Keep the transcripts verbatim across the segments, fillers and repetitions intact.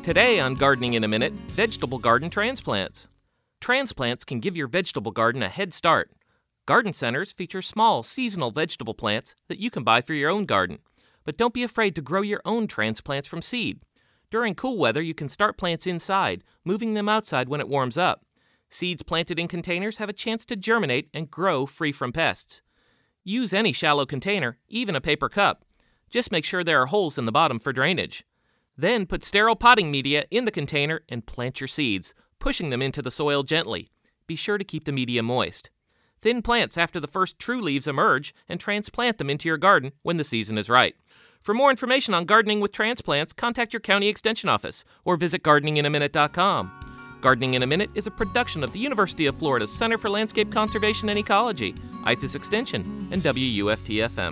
Today on Gardening in a Minute, vegetable garden transplants. Transplants can give your vegetable garden a head start. Garden centers feature small, seasonal vegetable plants that you can buy for your own garden. But don't be afraid to grow your own transplants from seed. During cool weather, you can start plants inside, moving them outside when it warms up. Seeds planted in containers have a chance to germinate and grow free from pests. Use any shallow container, even a paper cup. Just make sure there are holes in the bottom for drainage. Then put sterile potting media in the container and plant your seeds, pushing them into the soil gently. Be sure to keep the media moist. Thin plants after the first true leaves emerge and transplant them into your garden when the season is right. For more information on gardening with transplants, contact your county extension office or visit gardening in a minute dot com. Gardening in a Minute is a production of the University of Florida's Center for Landscape Conservation and Ecology, I F A S Extension, and W U F T F M.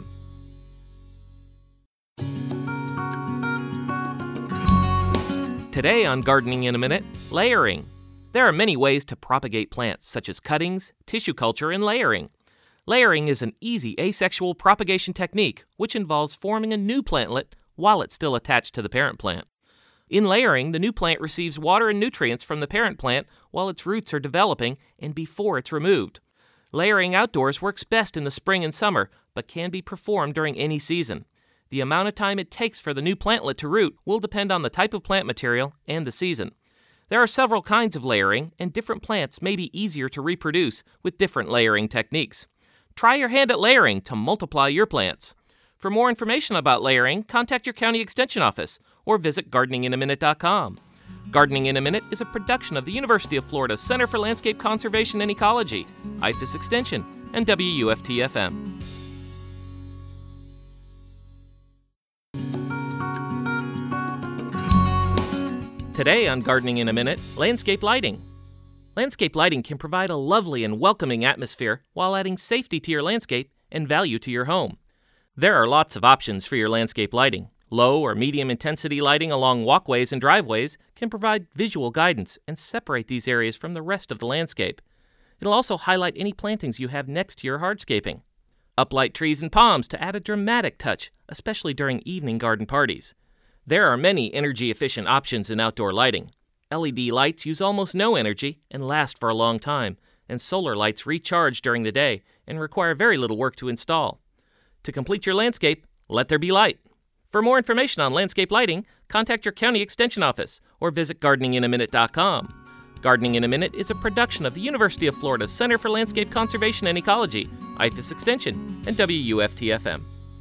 Today on Gardening in a Minute, layering. There are many ways to propagate plants, such as cuttings, tissue culture, and layering. Layering is an easy asexual propagation technique which involves forming a new plantlet while it's still attached to the parent plant. In layering, the new plant receives water and nutrients from the parent plant while its roots are developing and before it's removed. Layering outdoors works best in the spring and summer, but can be performed during any season. The amount of time it takes for the new plantlet to root will depend on the type of plant material and the season. There are several kinds of layering, and different plants may be easier to reproduce with different layering techniques. Try your hand at layering to multiply your plants. For more information about layering, contact your county extension office or visit gardening in a minute dot com. Gardening in a Minute is a production of the University of Florida's Center for Landscape Conservation and Ecology, I F A S Extension, and W U F T F M. Today on Gardening in a Minute, landscape lighting. Landscape lighting can provide a lovely and welcoming atmosphere while adding safety to your landscape and value to your home. There are lots of options for your landscape lighting. Low or medium intensity lighting along walkways and driveways can provide visual guidance and separate these areas from the rest of the landscape. It'll also highlight any plantings you have next to your hardscaping. Uplight trees and palms to add a dramatic touch, especially during evening garden parties. There are many energy-efficient options in outdoor lighting. L E D lights use almost no energy and last for a long time, and solar lights recharge during the day and require very little work to install. To complete your landscape, let there be light. For more information on landscape lighting, contact your county extension office or visit gardening in a minute dot com. Gardening in a Minute is a production of the University of Florida's Center for Landscape Conservation and Ecology, I F A S Extension, and W U F T F M.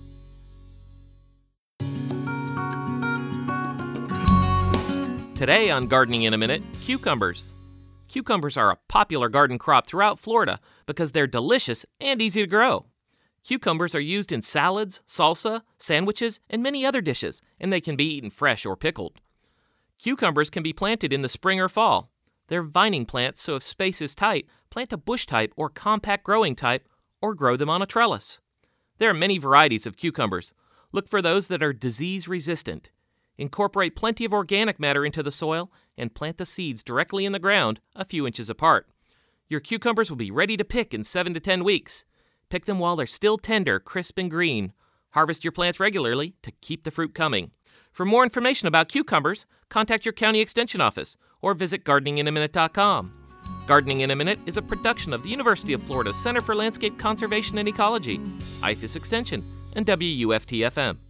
Today on Gardening in a Minute, cucumbers. Cucumbers are a popular garden crop throughout Florida because they're delicious and easy to grow. Cucumbers are used in salads, salsa, sandwiches, and many other dishes, and they can be eaten fresh or pickled. Cucumbers can be planted in the spring or fall. They're vining plants, so if space is tight, plant a bush type or compact growing type, or grow them on a trellis. There are many varieties of cucumbers. Look for those that are disease resistant. Incorporate plenty of organic matter into the soil and plant the seeds directly in the ground a few inches apart. Your cucumbers will be ready to pick in seven to ten weeks. Pick them while they're still tender, crisp, and green. Harvest your plants regularly to keep the fruit coming. For more information about cucumbers, contact your county extension office or visit gardening in a minute dot com. Gardening in a Minute is a production of the University of Florida's Center for Landscape Conservation and Ecology, I F A S Extension, and W U F T F M.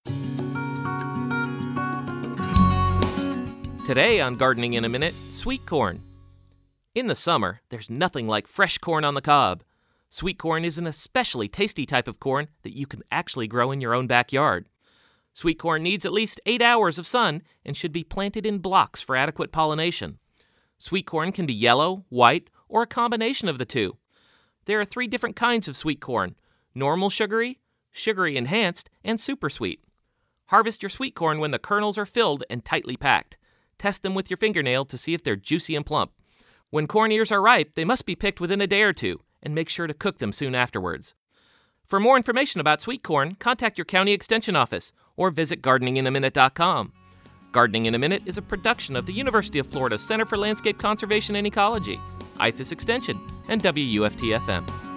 Today on Gardening in a Minute, sweet corn. In the summer, there's nothing like fresh corn on the cob. Sweet corn is an especially tasty type of corn that you can actually grow in your own backyard. Sweet corn needs at least eight hours of sun and should be planted in blocks for adequate pollination. Sweet corn can be yellow, white, or a combination of the two. There are three different kinds of sweet corn: normal sugary, sugary enhanced, and super sweet. Harvest your sweet corn when the kernels are filled and tightly packed. Test them with your fingernail to see if they're juicy and plump. When corn ears are ripe, they must be picked within a day or two, and make sure to cook them soon afterwards. For more information about sweet corn, contact your county extension office or visit gardening in a minute dot com. Gardening in a Minute is a production of the University of Florida's Center for Landscape Conservation and Ecology, I F A S Extension, and W U F T F M.